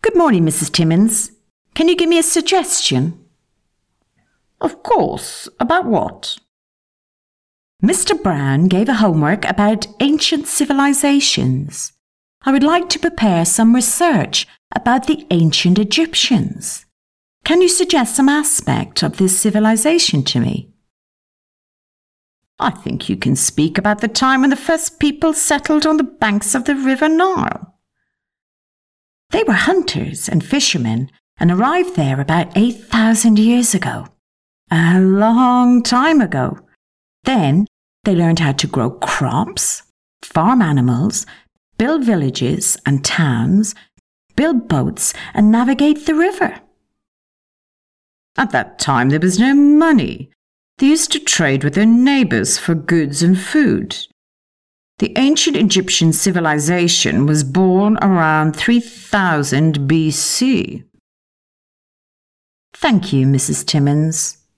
Good morning, Mrs. Timmins. Can you give me a suggestion? Of course. About what? Mr. Brown gave a homework about ancient civilizations. I would like to prepare some research about the ancient Egyptians. Can you suggest some aspect of this civilization to me? I think you can speak about the time when the first people settled on the banks of the River Nile. They were hunters and fishermen and arrived there about 8,000 years ago. A long time ago. Then they learned how to grow crops, farm animals, build villages and towns, build boats and navigate the river. At that time there was no money. They used to trade with their neighbours for goods and food. The ancient Egyptian civilization was born around 3000 BC. Thank you, Mrs. Timmins.